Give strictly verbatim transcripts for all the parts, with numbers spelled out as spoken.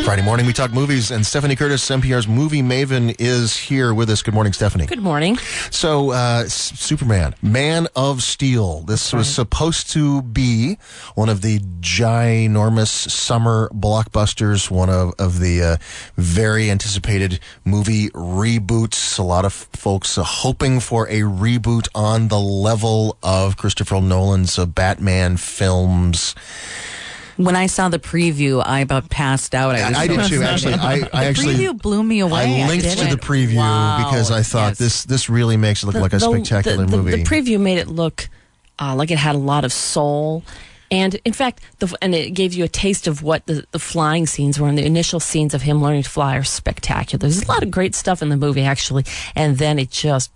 Friday morning, we talk movies, and Stephanie Curtis, N P R's movie maven, is here with us. Good morning, Stephanie. Good morning. So, uh, S- Superman, Man of Steel. This was supposed to be one of the ginormous summer blockbusters, one of, of the uh, very anticipated movie reboots. A lot of folks uh, hoping for a reboot on the level of Christopher Nolan's uh, Batman films. When I saw the preview, I about passed out. I, was I so did too. excited. Actually, I, I the actually preview blew me away. I linked I to the did. preview Wow. because I thought Yes. this this really makes it look like a spectacular the, the, movie. The preview made it look uh, like it had a lot of soul. And in fact, the, and it gave you a taste of what the, the flying scenes were. And the initial scenes of him learning to fly are spectacular. There's a lot of great stuff in the movie, actually. And then it just...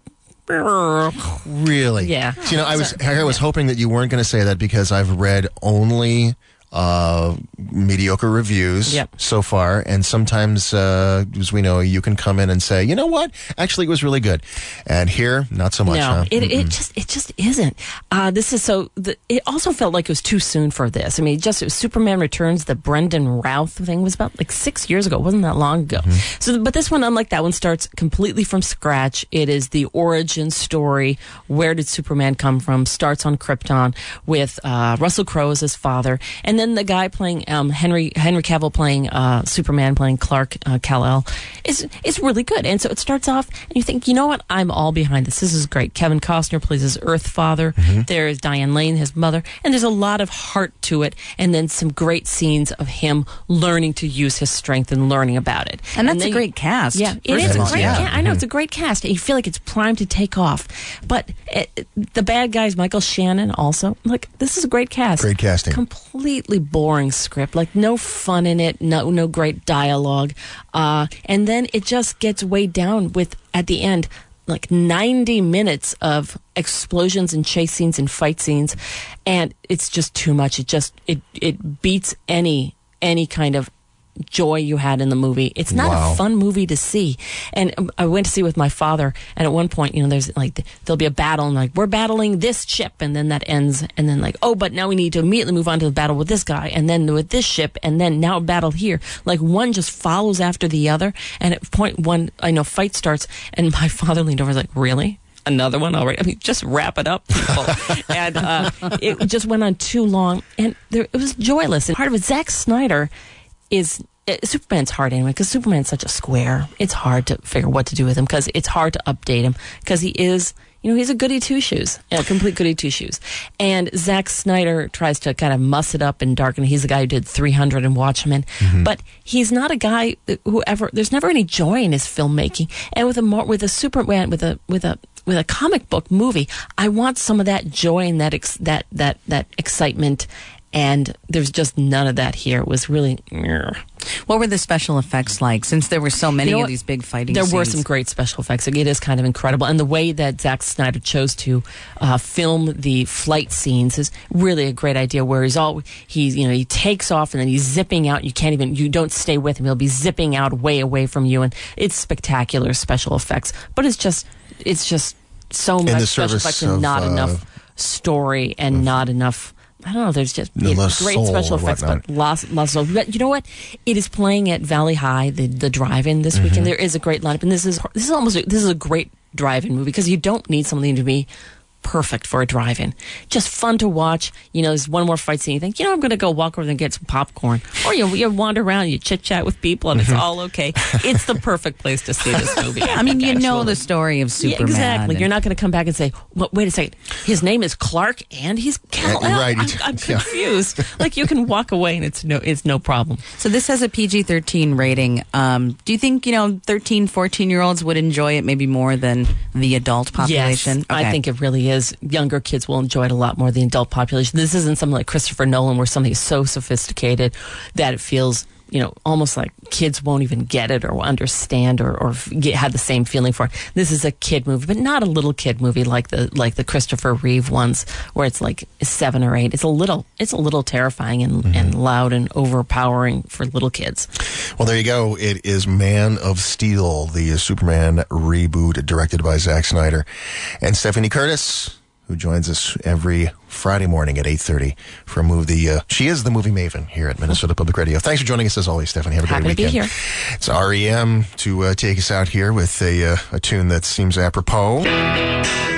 Really? Yeah. So, you know, I was I was hoping that you weren't going to say that because I've read only uh, mediocre reviews Yep. so far, and sometimes, uh, as we know, you can come in and say, you know what, actually, it was really good, and here, not so much. No, huh? it, it just it just isn't. Uh, this is so. The, it also felt like it was too soon for this. I mean, just it was Superman Returns. The Brendan Routh thing was about like six years ago. It wasn't that long ago. Mm-hmm. So, but this one, unlike that one, starts completely from scratch. It is the origin story. Where did Superman come from? Starts on Krypton with uh, Russell Crowe as his father, and then the guy playing um, Henry Henry Cavill playing uh, Superman, playing Clark uh, Kal-El, is is really good. And so it starts off, and you think, you know what? I'm all behind this. This is great. Kevin Costner plays his Earth father. Mm-hmm. There is Diane Lane, his mother, and there's a lot of heart to it. And then some great scenes of him learning to use his strength and learning about it. And that's then a you- great cast. Yeah, it first is of a all. great Yeah. cast. I know it's a great cast. You feel like it's primed to take off. But it, the bad guys, Michael Shannon, also, like, this is a great cast. Great casting. Completely boring script, like no fun in it, no no great dialogue, uh, and then it just gets weighed down with, at the end, like ninety minutes of explosions and chase scenes and fight scenes, and it's just too much. It just it it beats any any kind of joy you had in the movie. It's not Wow. a fun movie to see. And um, I went to see it with my father, and at one point, you know, there's like th- there'll be a battle, and like, we're battling this ship, and then that ends, and then like, oh, but now we need to immediately move on to the battle with this guy, and then with this ship, and then now battle here. Like, one just follows after the other, and at point one, I know, fight starts, and my father leaned over and was like, really? Another one already? I mean, just wrap it up, people. And uh, it just went on too long, and there, it was joyless. And part of it, Zack Snyder is uh, Superman's hard anyway, because Superman's such a square. It's hard to figure what to do with him, because it's hard to update him, because he is, you know, he's a goody two shoes, a complete goody two shoes. And Zack Snyder tries to kind of muss it up and darken. He's the guy who did three hundred and Watchmen, Mm-hmm. but he's not a guy who ever. There's never any joy in his filmmaking. And with a more, with a Superman, with a with a with a comic book movie, I want some of that joy and that ex, that that that excitement. And there's just none of that here. It was really... What were the special effects like? Since there were so many You know of what? these big fighting There scenes. were some great special effects. It is kind of incredible. And the way that Zack Snyder chose to uh, film the flight scenes is really a great idea, where he's all, he's, you know, he takes off and then he's zipping out. You can't even, you don't stay with him. He'll be zipping out way away from you. And it's spectacular special effects. But it's just, it's just so In much the special service effects and of, not uh, enough story and not enough... I don't know. There's just No yeah, less great soul special or effects, whatnot. but lots, lots of. But you know what? It is playing at Valley High, the the drive-in this Mm-hmm. weekend. There is a great lineup, and this is this is almost a, this is a great drive-in movie, because you don't need something to be perfect for a drive-in. Just fun to watch. You know, there's one more fight scene. You think, you know, I'm going to go walk over there and get some popcorn, or you you wander around, you chit chat with people, and it's all okay. It's the perfect place to see this movie. I mean, you know Actually. the story of Yeah, Superman. exactly. and- You're not going to come back and say, well, wait a second, his name is Clark and he's Kal-El. Yeah, right. I'm, I'm Yeah. confused. Like, you can walk away and it's no it's no problem. So this has a P G thirteen rating. Um, do you think, you know, thirteen, fourteen-year-olds would enjoy it maybe more than the adult population? Yes, I think it really is. Younger kids will enjoy it a lot more than the adult population. This isn't something like Christopher Nolan, where something is so sophisticated that it feels, you know, almost like kids won't even get it or understand or, or get, have the same feeling for it. This is a kid movie, but not a little kid movie like the like the Christopher Reeve ones, where it's like seven or eight. It's a little it's a little terrifying and, Mm-hmm. and loud and overpowering for little kids. Well, there you go. It is Man of Steel, the Superman reboot directed by Zack Snyder. And Stephanie Curtis, who joins us every Friday morning at eight thirty for a movie. Uh, she is the movie maven here at Minnesota Public Radio. Thanks for joining us as always, Stephanie. Have a Happy great weekend. to be here. It's R E M to uh, take us out here with a, uh, a tune that seems apropos.